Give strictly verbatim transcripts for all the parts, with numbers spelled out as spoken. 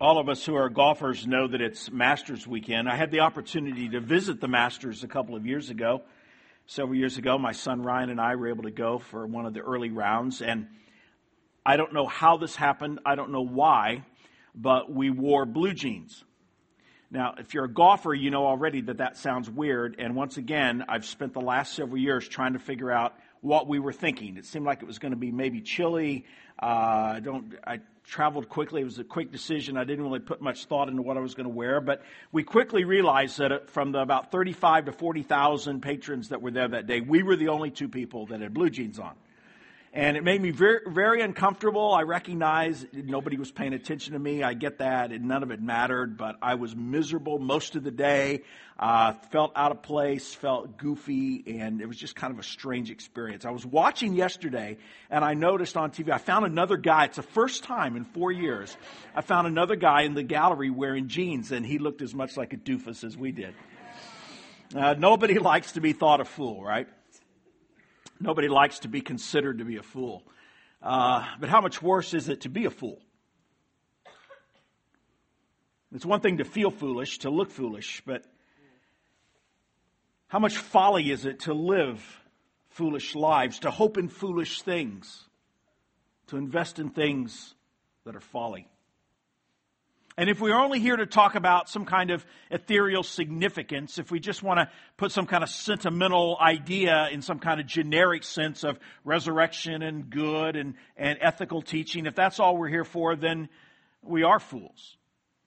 All of us who are golfers know that it's Masters weekend. I had the opportunity to visit the Masters a couple of years ago. Several years ago, my son Ryan and I were able to go for one of the early rounds. And I don't know how this happened. I don't know why, but we wore blue jeans. Now, if you're a golfer, you know already that that sounds weird. And once again, I've spent the last several years trying to figure out what we were thinking. It seemed like it was going to be maybe chilly. Uh, I don't. I traveled quickly. It was a quick decision. I didn't really put much thought into what I was going to wear. But we quickly realized that from the about thirty-five to forty thousand patrons that were there that day, we were the only two people that had blue jeans on. And it made me very, very uncomfortable. I recognize nobody was paying attention to me. I get that, and none of it mattered. But I was miserable most of the day. Uh, felt out of place, felt goofy, and it was just kind of a strange experience. I was watching yesterday, and I noticed on T V, I found another guy. It's the first time in four years. I found another guy in the gallery wearing jeans, and he looked as much like a doofus as we did. Uh, nobody likes to be thought a fool, right? Nobody likes to be considered to be a fool. Uh, but how much worse is it to be a fool? It's one thing to feel foolish, to look foolish, but how much folly is it to live foolish lives, to hope in foolish things, to invest in things that are folly? And if we're only here to talk about some kind of ethereal significance, if we just want to put some kind of sentimental idea in some kind of generic sense of resurrection and good and, and ethical teaching, if that's all we're here for, then we are fools.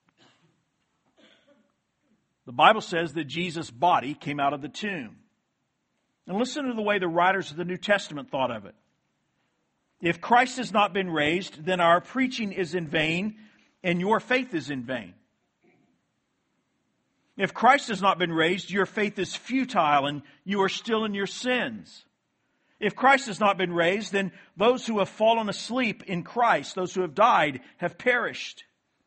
The Bible says that Jesus' body came out of the tomb. And listen to the way the writers of the New Testament thought of it. If Christ has not been raised, then our preaching is in vain, and your faith is in vain. If Christ has not been raised, your faith is futile and you are still in your sins. If Christ has not been raised, then those who have fallen asleep in Christ, those who have died, have perished.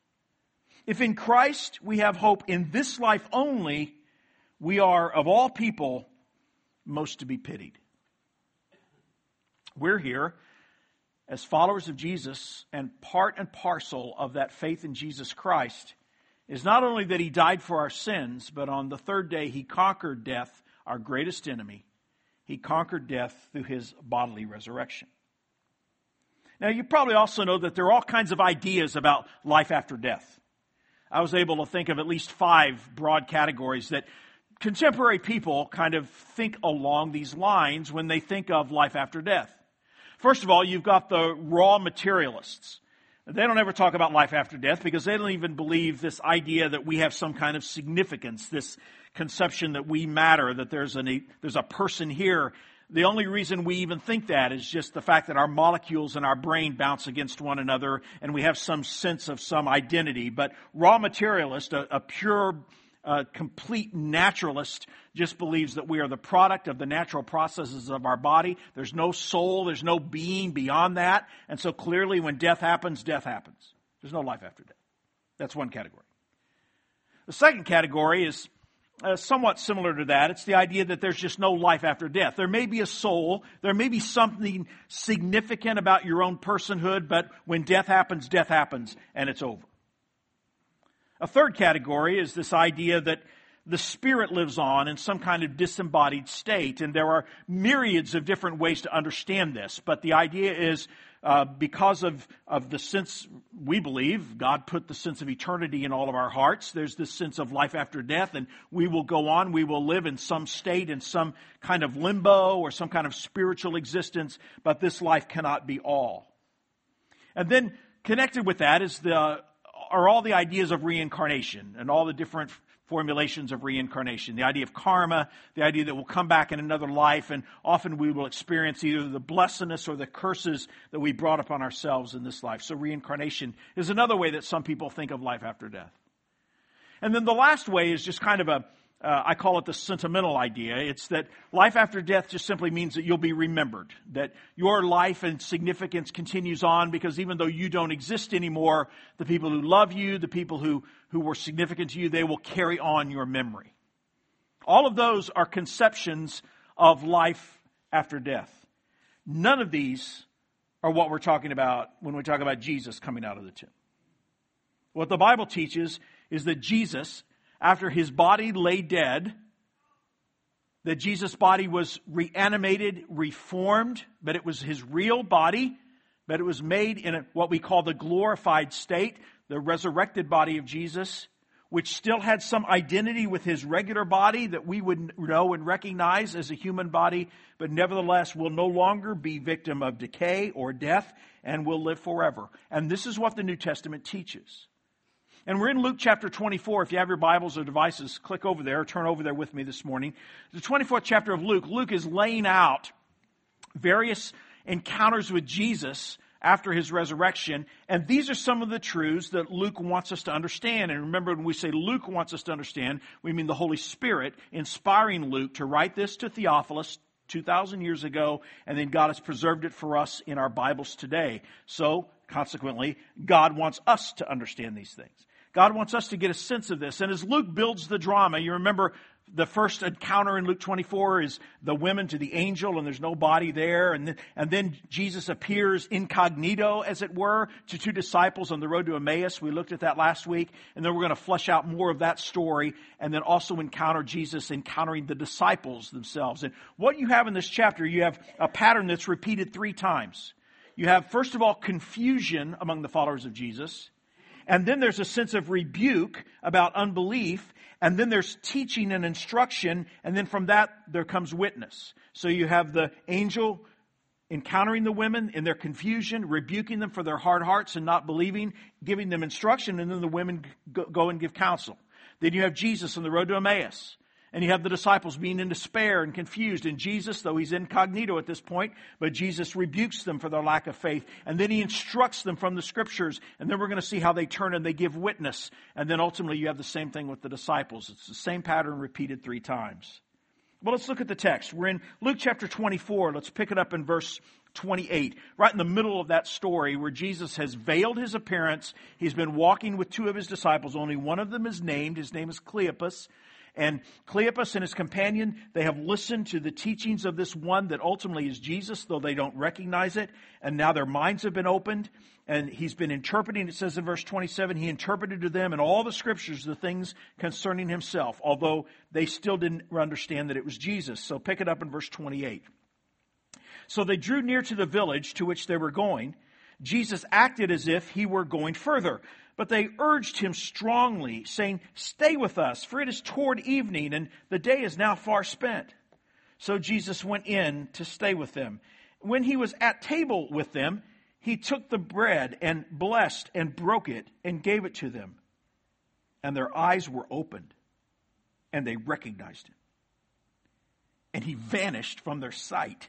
If in Christ we have hope in this life only, we are, of all people, most to be pitied. We're here as followers of Jesus, and part and parcel of that faith in Jesus Christ is not only that He died for our sins, but on the third day He conquered death, our greatest enemy. He conquered death through His bodily resurrection. Now, you probably also know that there are all kinds of ideas about life after death. I was able to think of at least five broad categories that contemporary people kind of think along these lines when they think of life after death. First of all, you've got the raw materialists. They don't ever talk about life after death because they don't even believe this idea that we have some kind of significance, this conception that we matter, that there's, an, there's a person here. The only reason we even think that is just the fact that our molecules in our brain bounce against one another and we have some sense of some identity. But raw materialist, a, a pure A complete naturalist, just believes that we are the product of the natural processes of our body. There's no soul, there's no being beyond that. And so clearly when death happens, death happens. There's no life after death. That's one category. The second category is uh, somewhat similar to that. It's the idea that there's just no life after death. There may be a soul, there may be something significant about your own personhood, but when death happens, death happens, and it's over. A third category is this idea that the spirit lives on in some kind of disembodied state. And there are myriads of different ways to understand this. But the idea is uh, because of, of the sense, we believe, God put the sense of eternity in all of our hearts. There's this sense of life after death. And we will go on. We will live in some state, in some kind of limbo or some kind of spiritual existence. But this life cannot be all. And then connected with that is the... are all the ideas of reincarnation and all the different formulations of reincarnation. The idea of karma, the idea that we'll come back in another life, and often we will experience either the blessedness or the curses that we brought upon ourselves in this life. So reincarnation is another way that some people think of life after death. And then the last way is just kind of a, uh, I call it the sentimental idea. It's that life after death just simply means that you'll be remembered, that your life and significance continues on because even though you don't exist anymore, the people who love you, the people who, who were significant to you, they will carry on your memory. All of those are conceptions of life after death. None of these are what we're talking about when we talk about Jesus coming out of the tomb. What the Bible teaches is that Jesus, after his body lay dead, that Jesus' body was reanimated, reformed, but it was his real body, but it was made in a, what we call the glorified state, the resurrected body of Jesus, which still had some identity with his regular body that we would know and recognize as a human body, but nevertheless will no longer be victim of decay or death and will live forever. And this is what the New Testament teaches. And we're in Luke chapter twenty-four. If you have your Bibles or devices, click over there, turn over there with me this morning. The twenty-fourth chapter of Luke. Luke is laying out various encounters with Jesus after his resurrection. And these are some of the truths that Luke wants us to understand. And remember, when we say Luke wants us to understand, we mean the Holy Spirit inspiring Luke to write this to Theophilus two thousand years ago, and then God has preserved it for us in our Bibles today. So, consequently, God wants us to understand these things. God wants us to get a sense of this. And as Luke builds the drama, you remember the first encounter in Luke twenty-four is the women to the angel, and there's no body there. And then, and then Jesus appears incognito, as it were, to two disciples on the road to Emmaus. We looked at that last week. And then we're going to flesh out more of that story, and then also encounter Jesus encountering the disciples themselves. And what you have in this chapter, you have a pattern that's repeated three times. You have, first of all, confusion among the followers of Jesus. And then there's a sense of rebuke about unbelief. And then there's teaching and instruction. And then from that, there comes witness. So you have the angel encountering the women in their confusion, rebuking them for their hard hearts and not believing, giving them instruction. And then the women go and give counsel. Then you have Jesus on the road to Emmaus. And you have the disciples being in despair and confused. And Jesus, though he's incognito at this point, but Jesus rebukes them for their lack of faith. And then he instructs them from the Scriptures. And then we're going to see how they turn and they give witness. And then ultimately you have the same thing with the disciples. It's the same pattern repeated three times. Well, let's look at the text. We're in Luke chapter twenty-four. Let's pick it up in verse twenty-eight. Right in the middle of that story where Jesus has veiled his appearance. He's been walking with two of his disciples. Only one of them is named. His name is Cleopas. And Cleopas and his companion, they have listened to the teachings of this one that ultimately is Jesus, though they don't recognize it. And now their minds have been opened. And he's been interpreting, it says in verse twenty-seven, he interpreted to them in all the Scriptures the things concerning himself, although they still didn't understand that it was Jesus. So pick it up in verse twenty-eight. So they drew near to the village to which they were going. Jesus acted as if he were going further. But they urged him strongly, saying, "Stay with us, for it is toward evening, and the day is now far spent." So Jesus went in to stay with them. When he was at table with them, he took the bread and blessed and broke it and gave it to them. And their eyes were opened, and they recognized him. And he vanished from their sight.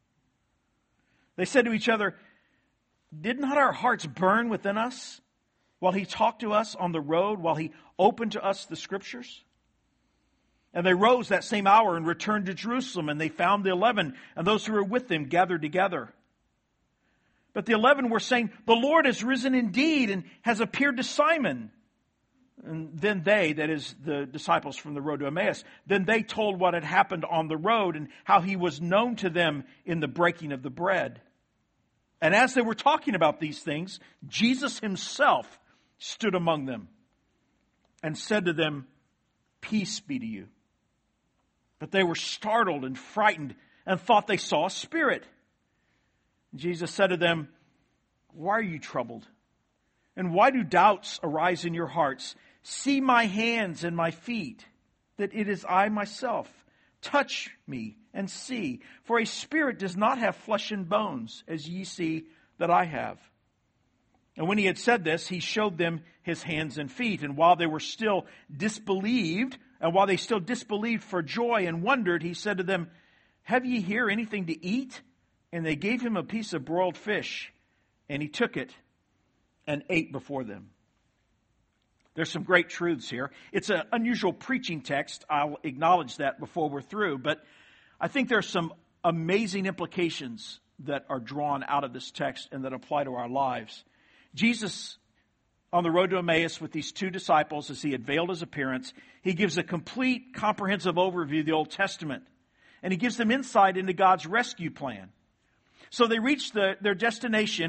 They said to each other, "Did not our hearts burn within us while he talked to us on the road, while he opened to us the Scriptures?" And they rose that same hour and returned to Jerusalem, and they found the eleven and those who were with them gathered together. But the eleven were saying, "The Lord has risen indeed and has appeared to Simon." And then they, that is the disciples from the road to Emmaus, then they told what had happened on the road and how he was known to them in the breaking of the bread. And as they were talking about these things, Jesus himself stood among them and said to them, "Peace be to you." But they were startled and frightened and thought they saw a spirit. Jesus said to them, "Why are you troubled? And why do doubts arise in your hearts? See my hands and my feet, that it is I myself. Touch me and see, for a spirit does not have flesh and bones, as ye see that I have." And when he had said this, he showed them his hands and feet. And while they were still disbelieved, and while they still disbelieved for joy and wondered, he said to them, "Have ye here anything to eat?" And they gave him a piece of broiled fish, and he took it and ate before them. There's some great truths here. It's an unusual preaching text. I'll acknowledge that before we're through. But I think there's some amazing implications that are drawn out of this text and that apply to our lives. Jesus, on the road to Emmaus with these two disciples, as he had veiled his appearance, he gives a complete, comprehensive overview of the Old Testament. And he gives them insight into God's rescue plan. So they reach the, their destination, and,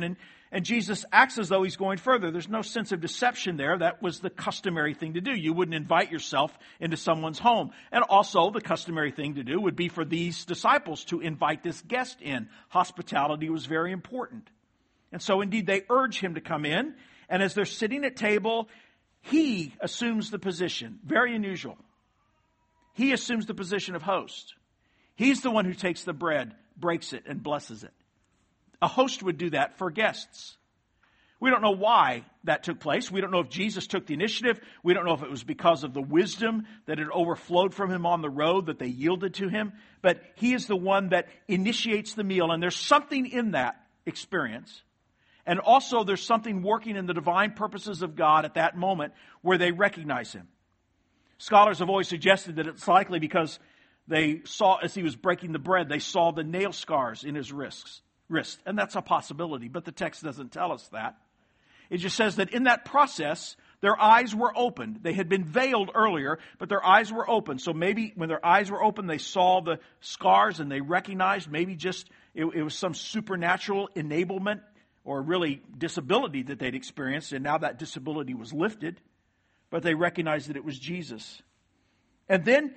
And Jesus acts as though he's going further. There's no sense of deception there. That was the customary thing to do. You wouldn't invite yourself into someone's home. And also the customary thing to do would be for these disciples to invite this guest in. Hospitality was very important. And so indeed they urge him to come in. And as they're sitting at table, he assumes the position. Very unusual. He assumes the position of host. He's the one who takes the bread, breaks it, and blesses it. A host would do that for guests. We don't know why that took place. We don't know if Jesus took the initiative. We don't know if it was because of the wisdom that had overflowed from him on the road that they yielded to him. But he is the one that initiates the meal. And there's something in that experience. And also there's something working in the divine purposes of God at that moment where they recognize him. Scholars have always suggested that it's likely because they saw, as he was breaking the bread, they saw the nail scars in his wrists. wrist. And that's a possibility, but the text doesn't tell us that. It just says that in that process, their eyes were opened. They had been veiled earlier, but their eyes were open. So maybe when their eyes were open, they saw the scars and they recognized maybe just it, it was some supernatural enablement or really disability that they'd experienced, and now that disability was lifted, but they recognized that it was Jesus. And then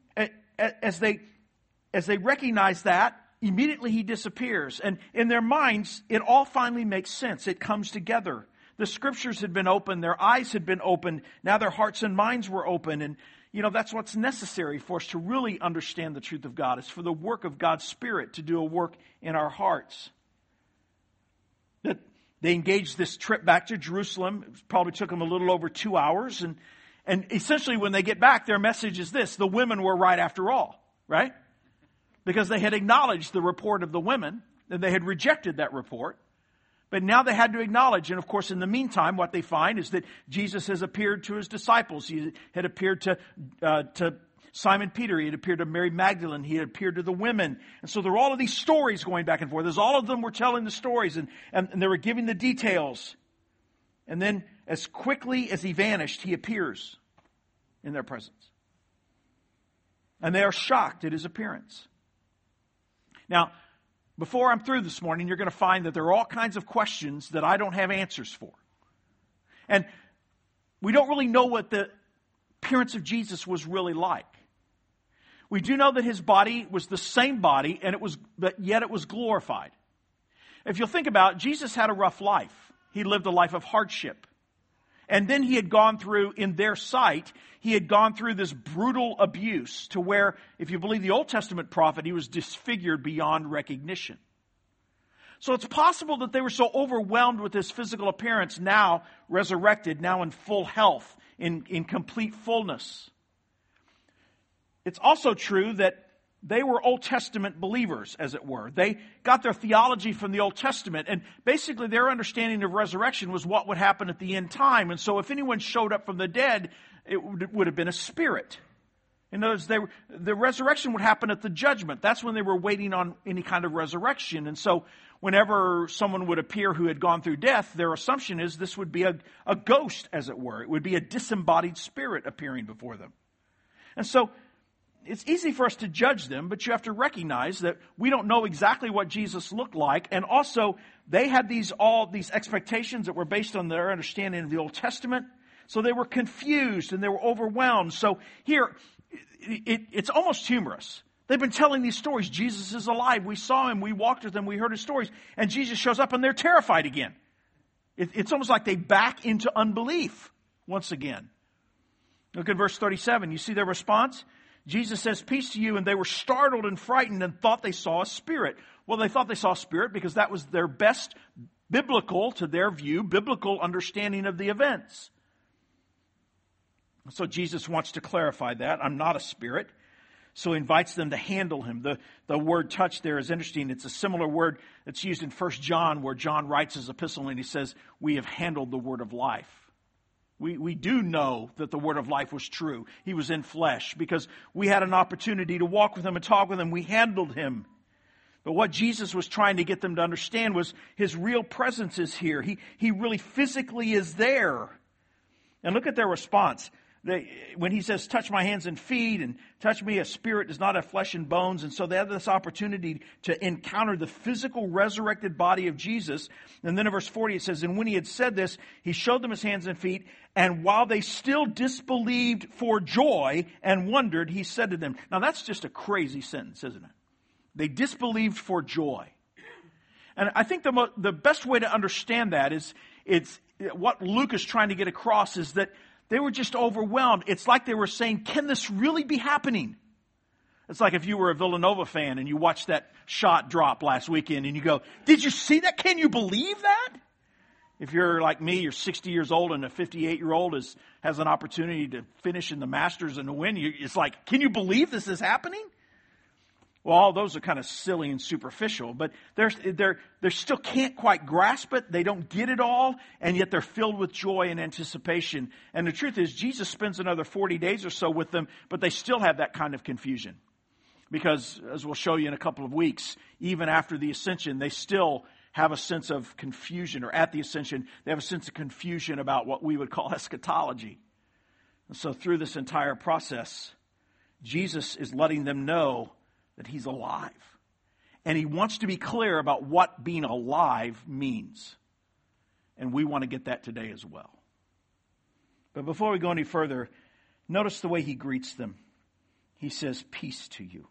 as they, as they recognized that, immediately he disappears. And in their minds, it all finally makes sense. It comes together. The scriptures had been opened. Their eyes had been opened. Now their hearts and minds were open. And, you know, that's what's necessary for us to really understand the truth of God. It's for the work of God's Spirit to do a work in our hearts. That they engaged this trip back to Jerusalem. It probably took them a little over two hours. And, and essentially when they get back, their message is this: the women were right after all, right? Because they had acknowledged the report of the women, and they had rejected that report. But now they had to acknowledge, and of course in the meantime, what they find is that Jesus has appeared to his disciples. He had appeared to uh, to Simon Peter. He had appeared to Mary Magdalene. He had appeared to the women. And so there were all of these stories going back and forth. As all of them were telling the stories, and, and, and they were giving the details. And then as quickly as he vanished, he appears in their presence. And they are shocked at his appearance. Now, before I'm through this morning, you're going to find that there are all kinds of questions that I don't have answers for. And we don't really know what the appearance of Jesus was really like. We do know that his body was the same body, and it was, but yet it was glorified. If you'll think about it, Jesus had a rough life. He lived a life of hardship. And then he had gone through, in their sight, he had gone through this brutal abuse to where, if you believe the Old Testament prophet, he was disfigured beyond recognition. So it's possible that they were so overwhelmed with his physical appearance, now resurrected, now in full health, in, in complete fullness. It's also true that they were Old Testament believers, as it were. They got their theology from the Old Testament, and basically their understanding of resurrection was what would happen at the end time. And so if anyone showed up from the dead, it would, would have been a spirit. In other words, they were, the resurrection would happen at the judgment. That's when they were waiting on any kind of resurrection. And so whenever someone would appear who had gone through death, their assumption is this would be a, a ghost, as it were. It would be a disembodied spirit appearing before them. And so it's easy for us to judge them, but you have to recognize that we don't know exactly what Jesus looked like. And also, they had these all these expectations that were based on their understanding of the Old Testament. So they were confused and they were overwhelmed. So here, it, it, it's almost humorous. They've been telling these stories. Jesus is alive. We saw him. We walked with him. We heard his stories. And Jesus shows up and they're terrified again. It, it's almost like they back into unbelief once again. Look at verse thirty-seven. You see their response? Jesus says, "Peace to you," and they were startled and frightened and thought they saw a spirit. Well, they thought they saw a spirit because that was their best biblical, to their view, biblical understanding of the events. So Jesus wants to clarify that. I'm not a spirit. So he invites them to handle him. The, the word touch there is interesting. It's a similar word that's used in First John, where John writes his epistle and he says, "We have handled the word of life." We, we do know that the word of life was true. He was in flesh because we had an opportunity to walk with him and talk with him. We handled him. But what Jesus was trying to get them to understand was his real presence is here. He, he really physically is there. And look at their response. they, when he says, touch my hands and feet, and touch me, a spirit does not have flesh and bones. And so they have this opportunity to encounter the physical resurrected body of Jesus. And then in verse forty it says, and when he had said this, he showed them his hands and feet. And while they still disbelieved for joy and wondered, he said to them. Now that's just a crazy sentence, isn't it? They disbelieved for joy. And I think the mo- the best way to understand that is, it's what Luke is trying to get across is that they were just overwhelmed. It's like they were saying, can this really be happening? It's like if you were a Villanova fan and you watched that shot drop last weekend and you go, did you see that? Can you believe that? If you're like me, you're sixty years old and a fifty-eight-year-old is, has an opportunity to finish in the Masters and to win, you, it's like, can you believe this is happening? Well, all those are kind of silly and superficial, but they're, they're, they still can't quite grasp it. They don't get it all, and yet they're filled with joy and anticipation. And the truth is, Jesus spends another forty days or so with them, but they still have that kind of confusion. Because, as we'll show you in a couple of weeks, even after the ascension, they still have a sense of confusion, or at the ascension, they have a sense of confusion about what we would call eschatology. And so through this entire process, Jesus is letting them know that he's alive. And he wants to be clear about what being alive means. And we want to get that today as well. But before we go any further, notice the way he greets them. He says, peace to you.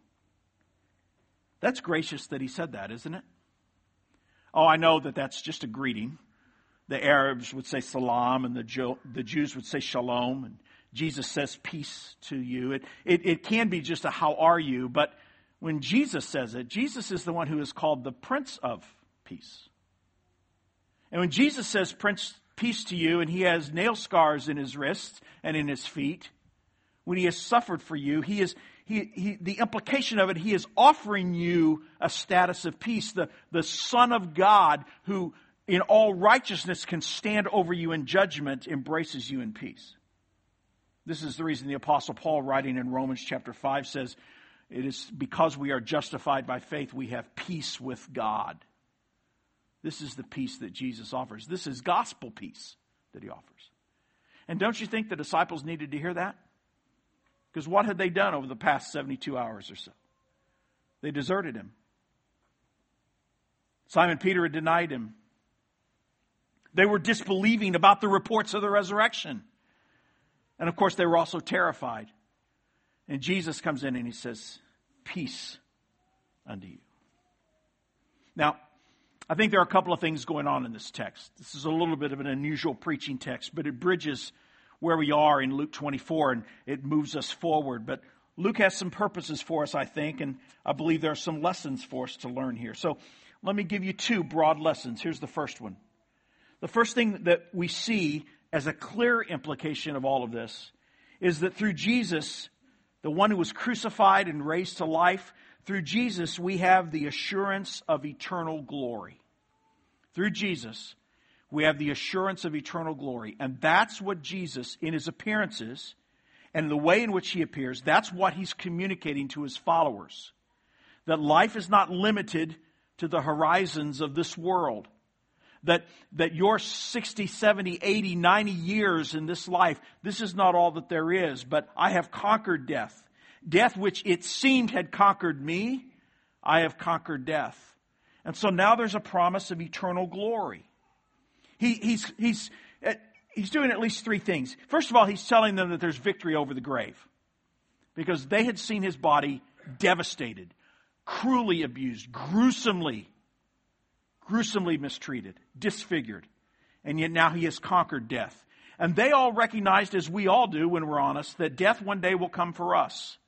That's gracious that he said that, isn't it? Oh, I know that that's just a greeting. The Arabs would say salam, and the, Jew, the Jews would say shalom. And Jesus says peace to you. It, it, it can be just a how are you, but when Jesus says it, Jesus is the one who is called the Prince of Peace. And when Jesus says Prince, peace to you, and he has nail scars in his wrists and in his feet, when he has suffered for you, he is he, he the implication of it, he is offering you a status of peace. The, the Son of God, who in all righteousness can stand over you in judgment, embraces you in peace. This is the reason the Apostle Paul, writing in Romans chapter five, says, it is because we are justified by faith, we have peace with God. This is the peace that Jesus offers. This is gospel peace that he offers. And don't you think the disciples needed to hear that? Because what had they done over the past seventy-two hours or so? They deserted him. Simon Peter had denied him. They were disbelieving about the reports of the resurrection. And of course, they were also terrified. And Jesus comes in and he says, peace unto you. Now, I think there are a couple of things going on in this text. This is a little bit of an unusual preaching text, but it bridges where we are in Luke twenty-four and it moves us forward. But Luke has some purposes for us, I think, and I believe there are some lessons for us to learn here. So let me give you two broad lessons. Here's the first one. The first thing that we see as a clear implication of all of this is that through Jesus, the one who was crucified and raised to life, through Jesus we have the assurance of eternal glory. Through Jesus, we have the assurance of eternal glory. And that's what Jesus, in his appearances and the way in which he appears, that's what he's communicating to his followers. That life is not limited to the horizons of this world. That, that your sixty, seventy, eighty, ninety years in this life, this is not all that there is, but I have conquered death. Death which it seemed had conquered me, I have conquered death. And so now there's a promise of eternal glory. He, he's, he's, he's doing at least three things. First of all, he's telling them that there's victory over the grave. Because they had seen his body devastated, cruelly abused, gruesomely gruesomely mistreated, disfigured. And yet now he has conquered death. And they all recognized, as we all do when we're honest, that death one day will come for us.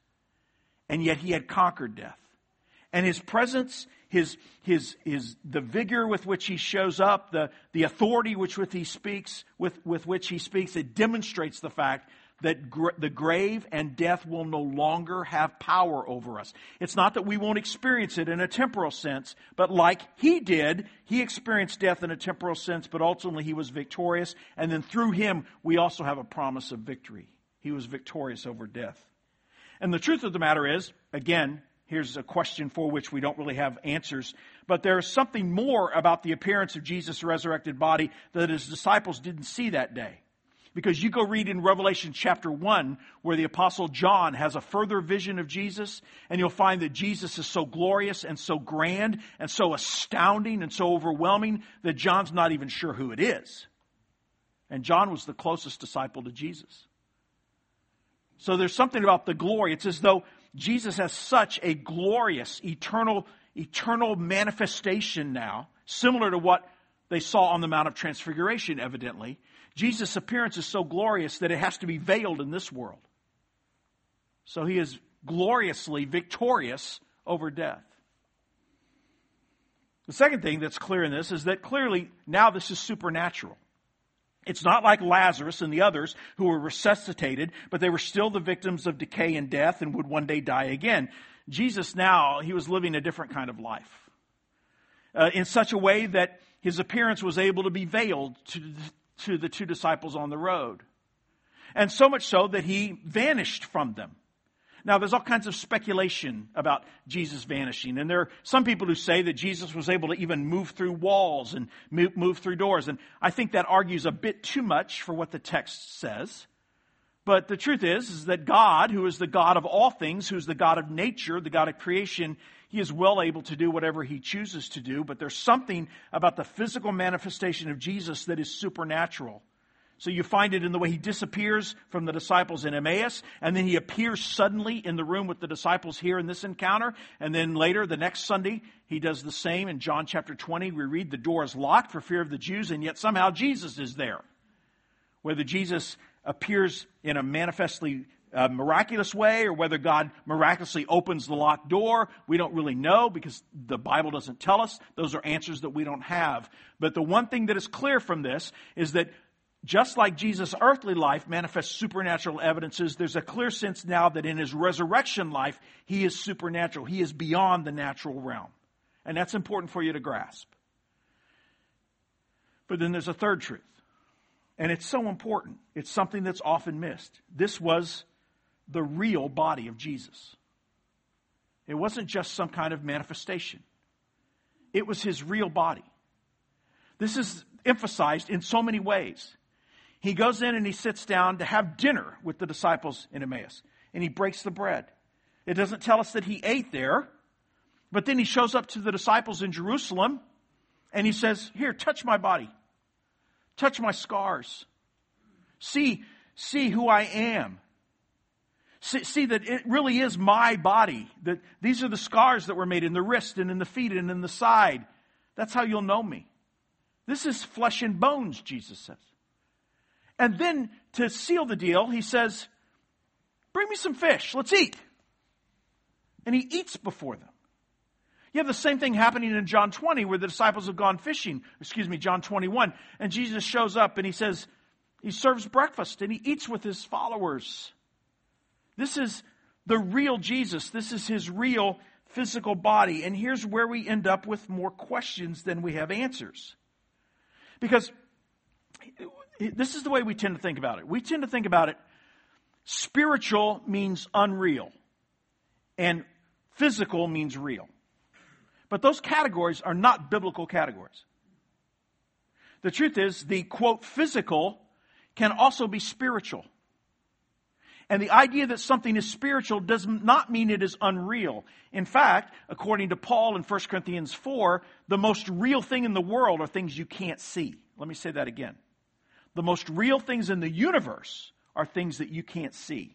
And yet he had conquered death. And his presence, his, his, his, the vigor with which he shows up, the, the authority which with he speaks, with, with which he speaks, it demonstrates the fact that gr- the grave and death will no longer have power over us. It's not that we won't experience it in a temporal sense, but like he did, he experienced death in a temporal sense, but ultimately he was victorious. And then through him, we also have a promise of victory. He was victorious over death. And the truth of the matter is, again, here's a question for which we don't really have answers, but there is something more about the appearance of Jesus' resurrected body that his disciples didn't see that day. Because you go read in Revelation chapter one, where the Apostle John has a further vision of Jesus, and you'll find that Jesus is so glorious and so grand and so astounding and so overwhelming that John's not even sure who it is. And John was the closest disciple to Jesus. So there's something about the glory. It's as though Jesus has such a glorious, eternal, eternal manifestation now, similar to what they saw on the Mount of Transfiguration, evidently. Jesus' appearance is so glorious that it has to be veiled in this world. So he is gloriously victorious over death. The second thing that's clear in this is that clearly now this is supernatural. It's not like Lazarus and the others who were resuscitated, but they were still the victims of decay and death and would one day die again. Jesus now, he was living a different kind of life. Uh, in such a way that his appearance was able to be veiled to, to the two disciples on the road. And so much so that he vanished from them. Now, there's all kinds of speculation about Jesus vanishing. And there are some people who say that Jesus was able to even move through walls and move, move through doors. And I think that argues a bit too much for what the text says. But the truth is, is that God, who is the God of all things, who is the God of nature, the God of creation, he is well able to do whatever he chooses to do. But there's something about the physical manifestation of Jesus that is supernatural. So you find it in the way he disappears from the disciples in Emmaus, and then he appears suddenly in the room with the disciples here in this encounter, and then later, the next Sunday, he does the same. In John chapter twenty, we read the door is locked for fear of the Jews, and yet somehow Jesus is there. Whether Jesus appears in a manifestly uh, miraculous way, or whether God miraculously opens the locked door, we don't really know because the Bible doesn't tell us. Those are answers that we don't have. But the one thing that is clear from this is that just like Jesus' earthly life manifests supernatural evidences, there's a clear sense now that in his resurrection life, he is supernatural. He is beyond the natural realm. And that's important for you to grasp. But then there's a third truth. And it's so important. It's something that's often missed. This was the real body of Jesus. It wasn't just some kind of manifestation. It was his real body. This is emphasized in so many ways. He goes in and he sits down to have dinner with the disciples in Emmaus. And he breaks the bread. It doesn't tell us that he ate there. But then he shows up to the disciples in Jerusalem. And he says, here, touch my body. Touch my scars. See, see who I am. See, see that it really is my body. That these are the scars that were made in the wrist and in the feet and in the side. That's how you'll know me. This is flesh and bones, Jesus says. And then to seal the deal, he says, bring me some fish. Let's eat. And he eats before them. You have the same thing happening in John twenty where the disciples have gone fishing. Excuse me, John twenty-one. And Jesus shows up and he says, he serves breakfast and he eats with his followers. This is the real Jesus. This is his real physical body. And here's where we end up with more questions than we have answers. Because this is the way we tend to think about it. We tend to think about it, spiritual means unreal, and physical means real. But those categories are not biblical categories. The truth is, the, quote, physical can also be spiritual. And the idea that something is spiritual does not mean it is unreal. In fact, according to Paul in First Corinthians four, the most real thing in the world are things you can't see. Let me say that again. The most real things in the universe are things that you can't see.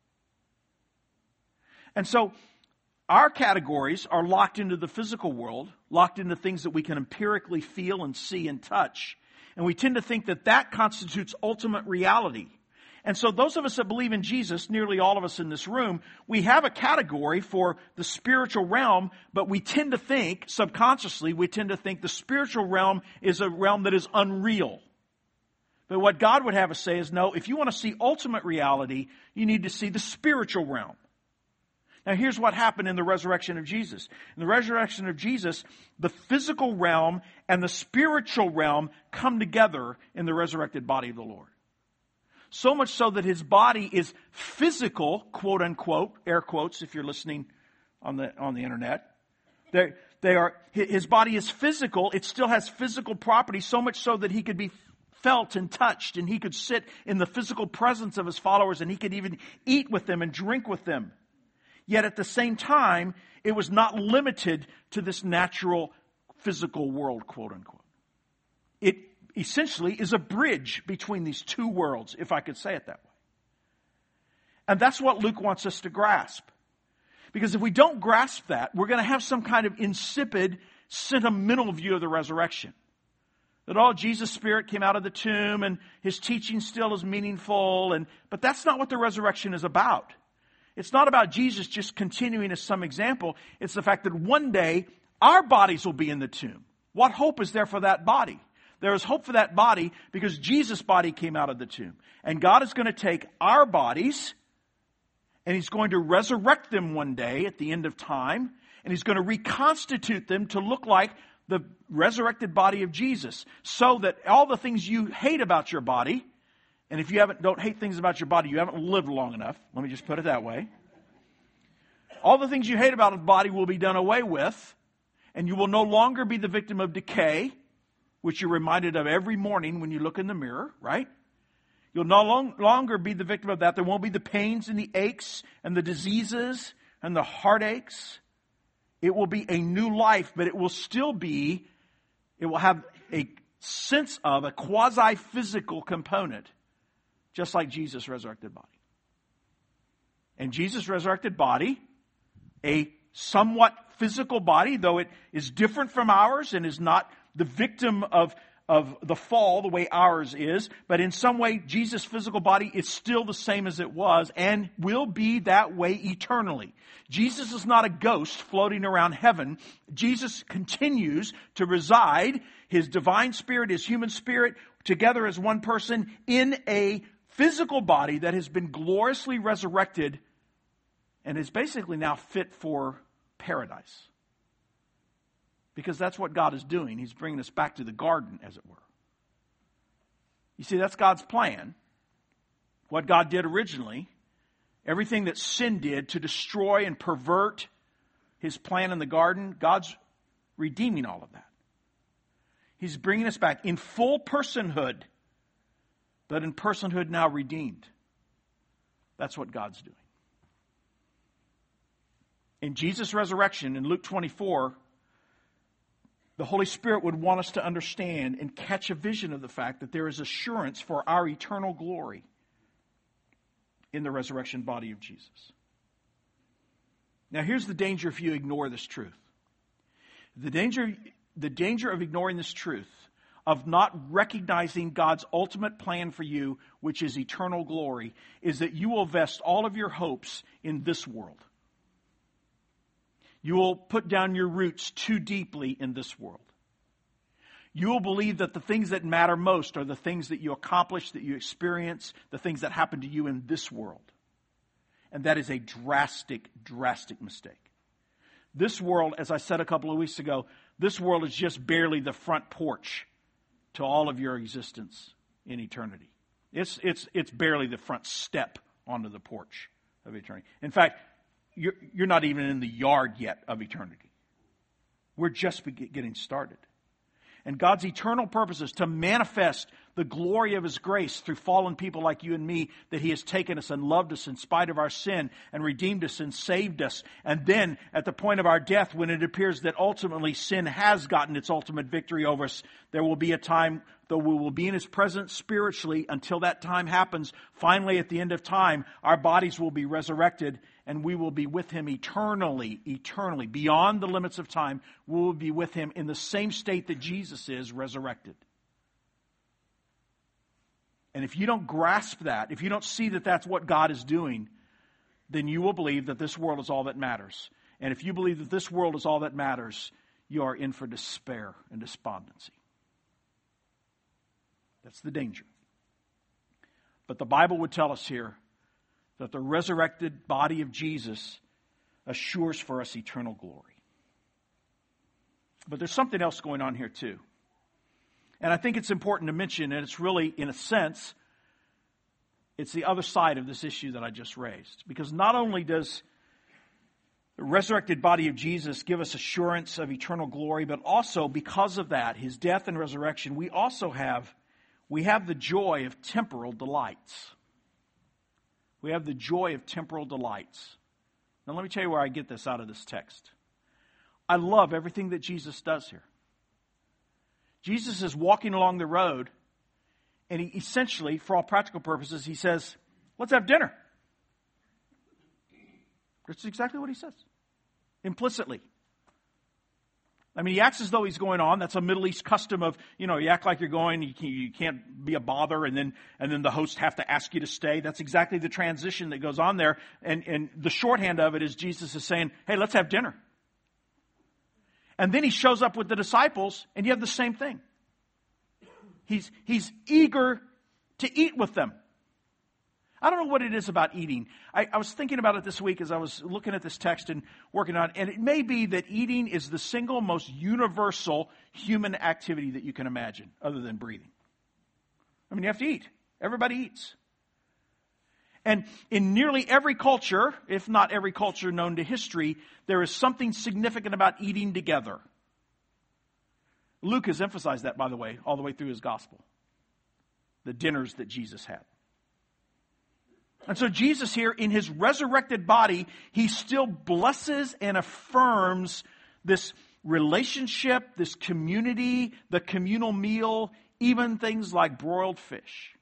And so, our categories are locked into the physical world, locked into things that we can empirically feel and see and touch. And we tend to think that that constitutes ultimate reality. And so those of us that believe in Jesus, nearly all of us in this room, we have a category for the spiritual realm, but we tend to think, subconsciously, we tend to think the spiritual realm is a realm that is unreal. But what God would have us say is, no, if you want to see ultimate reality, you need to see the spiritual realm. Now here's what happened in the resurrection of Jesus. In the resurrection of Jesus, the physical realm and the spiritual realm come together in the resurrected body of the Lord. So much so that his body is physical, quote unquote, air quotes if you're listening on the on the internet. They, they are, his body is physical. It still has physical properties, so much so that he could be felt and touched, and he could sit in the physical presence of his followers, and he could even eat with them and drink with them. Yet at the same time, it was not limited to this natural physical world, quote unquote. It essentially is a bridge between these two worlds, if I could say it that way. And that's what Luke wants us to grasp. Because if we don't grasp that, we're going to have some kind of insipid, sentimental view of the resurrection. That all Jesus' spirit came out of the tomb and his teaching still is meaningful. And but that's not what the resurrection is about. It's not about Jesus just continuing as some example. It's the fact that one day our bodies will be in the tomb. What hope is there for that body? There is hope for that body because Jesus' body came out of the tomb. And God is going to take our bodies and He's going to resurrect them one day at the end of time. And He's going to reconstitute them to look like the resurrected body of Jesus. So that all the things you hate about your body, and if you haven't, don't hate things about your body, you haven't lived long enough. Let me just put it that way. All the things you hate about the body will be done away with. And you will no longer be the victim of decay, which you're reminded of every morning when you look in the mirror, right? You'll no long, longer be the victim of that. There won't be the pains and the aches and the diseases and the heartaches. It will be a new life, but it will still be, it will have a sense of a quasi-physical component, just like Jesus' resurrected body. And Jesus' resurrected body, a somewhat physical body, though it is different from ours and is not the victim of, of the fall the way ours is, but in some way, Jesus' physical body is still the same as it was and will be that way eternally. Jesus is not a ghost floating around heaven. Jesus continues to reside, His divine spirit, His human spirit, together as one person in a physical body that has been gloriously resurrected and is basically now fit for paradise. Because that's what God is doing. He's bringing us back to the garden, as it were. You see, that's God's plan. What God did originally, everything that sin did to destroy and pervert His plan in the garden, God's redeeming all of that. He's bringing us back in full personhood, but in personhood now redeemed. That's what God's doing. In Jesus' resurrection, in Luke twenty-four, the Holy Spirit would want us to understand and catch a vision of the fact that there is assurance for our eternal glory in the resurrection body of Jesus. Now, here's the danger if you ignore this truth. The danger, the danger of ignoring this truth, of not recognizing God's ultimate plan for you, which is eternal glory, is that you will vest all of your hopes in this world. You will put down your roots too deeply in this world. You will believe that the things that matter most are the things that you accomplish, that you experience, the things that happen to you in this world. And that is a drastic, drastic mistake. This world, as I said a couple of weeks ago, this world is just barely the front porch to all of your existence in eternity. It's, it's, it's barely the front step onto the porch of eternity. In fact, You're, you're not even in the yard yet of eternity. We're just getting started. And God's eternal purpose is to manifest the glory of His grace through fallen people like you and me, that He has taken us and loved us in spite of our sin and redeemed us and saved us. And then at the point of our death, when it appears that ultimately sin has gotten its ultimate victory over us, there will be a time, though we will be in His presence spiritually until that time happens. Finally, at the end of time, our bodies will be resurrected and we will be with Him eternally, eternally. Beyond the limits of time, we will be with Him in the same state that Jesus is, resurrected. And if you don't grasp that, if you don't see that that's what God is doing, then you will believe that this world is all that matters. And if you believe that this world is all that matters, you are in for despair and despondency. That's the danger. But the Bible would tell us here that the resurrected body of Jesus assures for us eternal glory. But there's something else going on here too. And I think it's important to mention, and it's really, in a sense, it's the other side of this issue that I just raised. Because not only does the resurrected body of Jesus give us assurance of eternal glory, but also because of that, His death and resurrection, we also have we have the joy of temporal delights. We have the joy of temporal delights. Now let me tell you where I get this out of this text. I love everything that Jesus does here. Jesus is walking along the road, and he essentially, for all practical purposes, he says, let's have dinner. That's exactly what he says, implicitly. I mean, he acts as though he's going on. That's a Middle East custom of, you know, you act like you're going, you, can, you can't be a bother, and then and then the host have to ask you to stay. That's exactly the transition that goes on there. And, and the shorthand of it is Jesus is saying, hey, let's have dinner. And then he shows up with the disciples, and you have the same thing. He's, he's eager to eat with them. I don't know what it is about eating. I, I was thinking about it this week as I was looking at this text and working on it. And it may be that eating is the single most universal human activity that you can imagine, other than breathing. I mean, you have to eat. Everybody eats. And in nearly every culture, if not every culture known to history, there is something significant about eating together. Luke has emphasized that, by the way, all the way through his gospel. The dinners that Jesus had. And so Jesus here, in his resurrected body, he still blesses and affirms this relationship, this community, the communal meal, even things like broiled fish.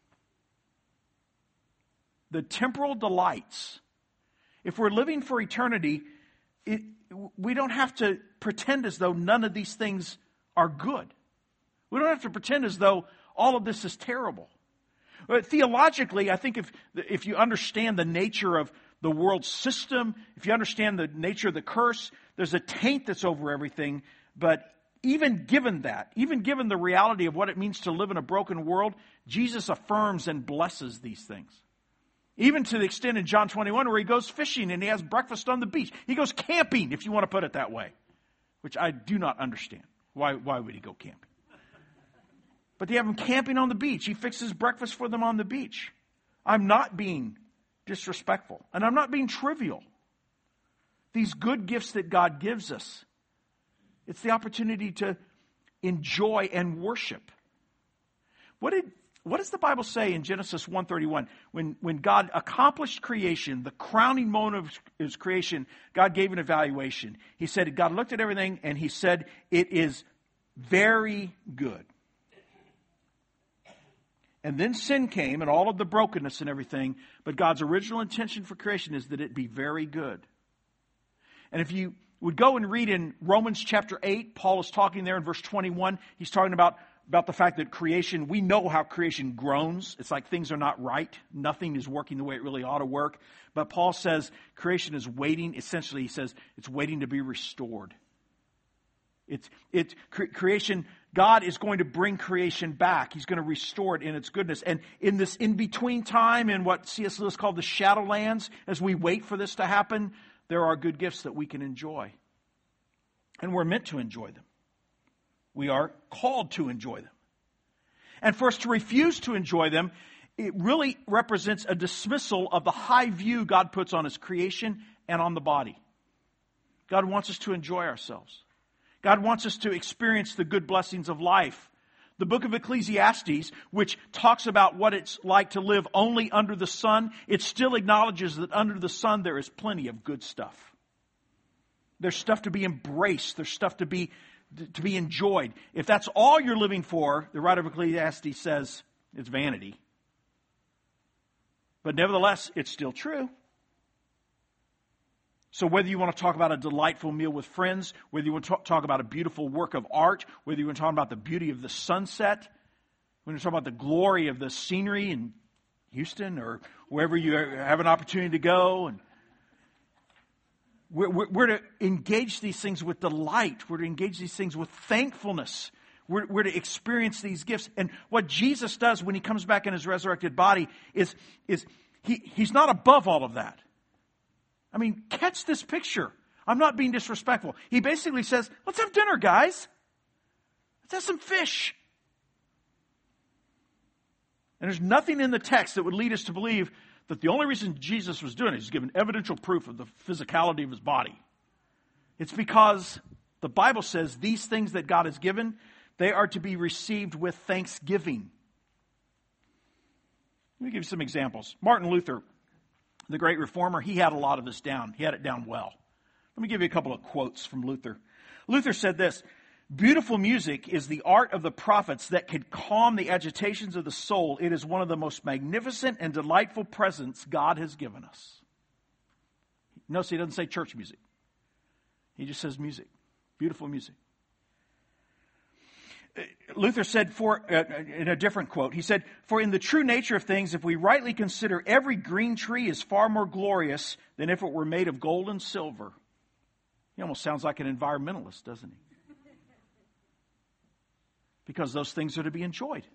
The temporal delights. If we're living for eternity, it, we don't have to pretend as though none of these things are good. We don't have to pretend as though all of this is terrible. But theologically, I think if if you understand the nature of the world system, if you understand the nature of the curse, there's a taint that's over everything. But even given that, even given the reality of what it means to live in a broken world, Jesus affirms and blesses these things. Even to the extent in John twenty-one where he goes fishing and he has breakfast on the beach. He goes camping, if you want to put it that way, which I do not understand. Why, why would he go camping? But they have him camping on the beach. He fixes breakfast for them on the beach. I'm not being disrespectful. And I'm not being trivial. These good gifts that God gives us, it's the opportunity to enjoy and worship. What did what does the Bible say in Genesis one thirty-one? When, when God accomplished creation, the crowning moment of his creation, God gave an evaluation. He said, God looked at everything and he said, it is very good. And then sin came and all of the brokenness and everything. But God's original intention for creation is that it be very good. And if you would go and read in Romans chapter eight, Paul is talking there in verse twenty-one. He's talking about, about the fact that creation, we know how creation groans. It's like things are not right. Nothing is working the way it really ought to work. But Paul says creation is waiting. Essentially, he says it's waiting to be restored. It's, it's cre- creation, God is going to bring creation back. He's going to restore it in its goodness. And in this in-between time, in what C S Lewis called the Shadowlands, as we wait for this to happen, there are good gifts that we can enjoy. And we're meant to enjoy them. We are called to enjoy them. And for us to refuse to enjoy them, it really represents a dismissal of the high view God puts on his creation and on the body. God wants us to enjoy ourselves. God wants us to experience the good blessings of life. The book of Ecclesiastes, which talks about what it's like to live only under the sun, it still acknowledges that under the sun there is plenty of good stuff. There's stuff to be embraced. There's stuff to be to be enjoyed. If that's all you're living for, the writer of Ecclesiastes says it's vanity. But nevertheless, it's still true. So whether you want to talk about a delightful meal with friends, whether you want to talk about a beautiful work of art, whether you want to talk about the beauty of the sunset, when you talk about the glory of the scenery in Houston or wherever you have an opportunity to go, and we're, we're, we're to engage these things with delight. We're to engage these things with thankfulness. We're, we're to experience these gifts. And what Jesus does when he comes back in his resurrected body is, is he, he's not above all of that. I mean, catch this picture. I'm not being disrespectful. He basically says, let's have dinner, guys. Let's have some fish. And there's nothing in the text that would lead us to believe that the only reason Jesus was doing it is giving evidential proof of the physicality of his body. It's because the Bible says these things that God has given, they are to be received with thanksgiving. Let me give you some examples. Martin Luther, the great reformer, he had a lot of this down. He had it down well. Let me give you a couple of quotes from Luther. Luther said this: "Beautiful music is the art of the prophets that could calm the agitations of the soul. It is one of the most magnificent and delightful presents God has given us." Notice he doesn't say church music. He just says music. Beautiful music. Luther said, for uh, in a different quote, he said, "For in the true nature of things, if we rightly consider, every green tree is far more glorious than if it were made of gold and silver." He almost sounds like an environmentalist, doesn't he? Because those things are to be enjoyed.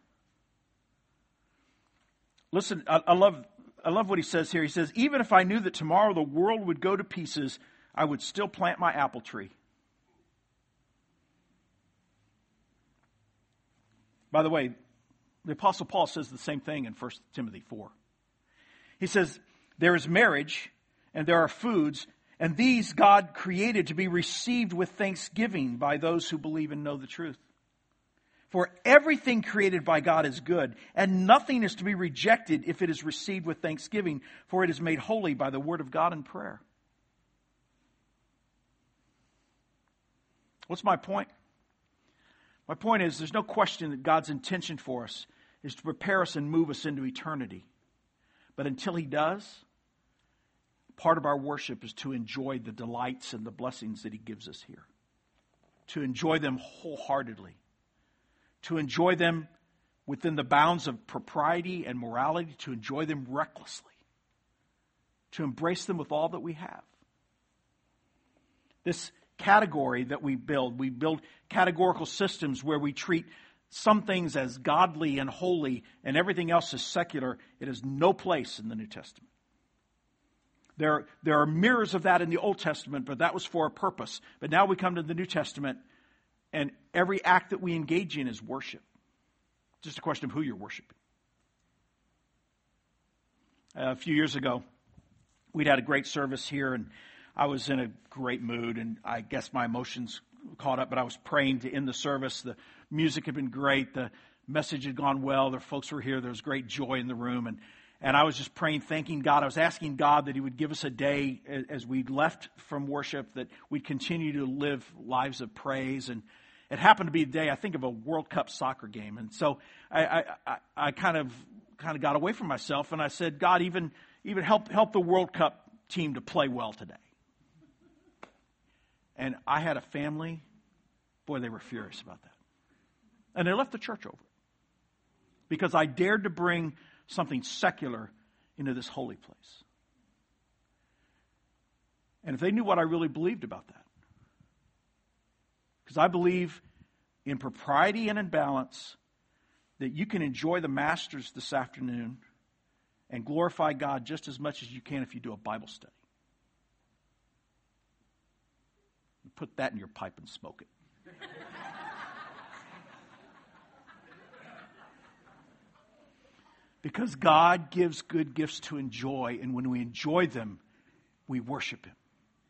Listen, I, I love I love what he says here. He says, "Even if I knew that tomorrow the world would go to pieces, I would still plant my apple tree." By the way, the Apostle Paul says the same thing in First Timothy four. He says, "There is marriage and there are foods, and these God created to be received with thanksgiving by those who believe and know the truth. For everything created by God is good, and nothing is to be rejected if it is received with thanksgiving, for it is made holy by the word of God and prayer." What's my point? My point is, there's no question that God's intention for us is to prepare us and move us into eternity. But until He does, part of our worship is to enjoy the delights and the blessings that He gives us here. To enjoy them wholeheartedly. To enjoy them within the bounds of propriety and morality. To enjoy them recklessly. To embrace them with all that we have. This category that we build, we build categorical systems where we treat some things as godly and holy and everything else as secular. It has no place in the New Testament. There, there are mirrors of that in the Old Testament, but that was for a purpose. But now we come to the New Testament, and every act that we engage in is worship. It's just a question of who you're worshiping. Uh, a few years ago, we'd had a great service here, and I was in a great mood, and I guess my emotions caught up, but I was praying to end the service. The music had been great. The message had gone well. The folks were here. There was great joy in the room, and And I was just praying, thanking God. I was asking God that He would give us a day as we left from worship, that we'd continue to live lives of praise. And it happened to be a day, I think, of a World Cup soccer game. And so I, I, I, I kind of kind of got away from myself, and I said, God, even even help help the World Cup team to play well today. And I had a family, boy, they were furious about that. And they left the church over it. Because I dared to bring something secular into this holy place. And if they knew what I really believed about that. Because I believe in propriety and in balance that you can enjoy the Masters this afternoon and glorify God just as much as you can if you do a Bible study. Put that in your pipe and smoke it. Because God gives good gifts to enjoy, and when we enjoy them, we worship Him.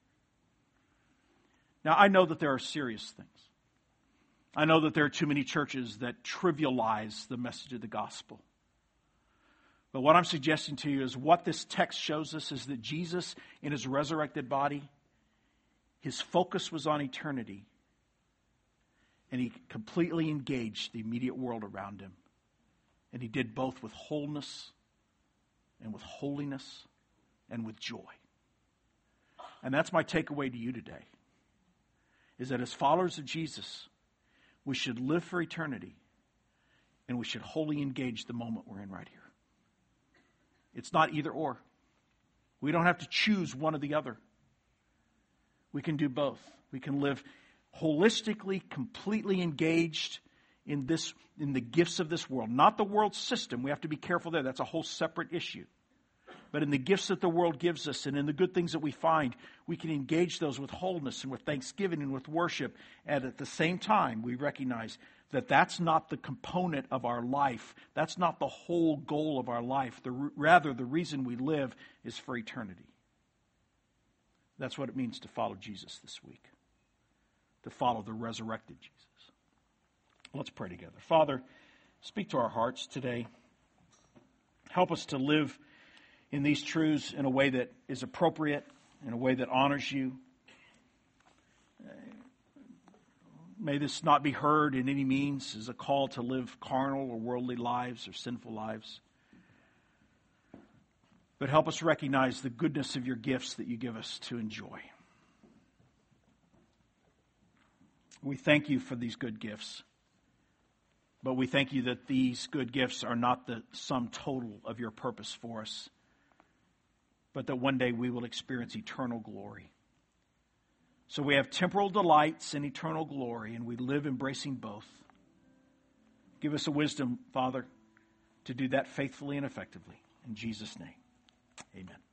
Now, I know that there are serious things. I know that there are too many churches that trivialize the message of the gospel. But what I'm suggesting to you is what this text shows us is that Jesus, in His resurrected body, His focus was on eternity, and He completely engaged the immediate world around Him. And He did both with wholeness and with holiness and with joy. And that's my takeaway to you today, is that as followers of Jesus, we should live for eternity, and we should wholly engage the moment we're in right here. It's not either or. We don't have to choose one or the other. We can do both. We can live holistically, completely engaged in this, in the gifts of this world. Not the world system. We have to be careful there. That's a whole separate issue. But in the gifts that the world gives us and in the good things that we find, we can engage those with wholeness and with thanksgiving and with worship. And at the same time, we recognize that that's not the component of our life. That's not the whole goal of our life. The, rather, the reason we live is for eternity. That's what it means to follow Jesus this week. To follow the resurrected Jesus. Let's pray together. Father, speak to our hearts today. Help us to live in these truths in a way that is appropriate, in a way that honors you. May this not be heard in any means as a call to live carnal or worldly lives or sinful lives. But help us recognize the goodness of your gifts that you give us to enjoy. We thank you for these good gifts. But we thank you that these good gifts are not the sum total of your purpose for us, but that one day we will experience eternal glory. So we have temporal delights and eternal glory, and we live embracing both. Give us a wisdom, Father, to do that faithfully and effectively. In Jesus' name, amen.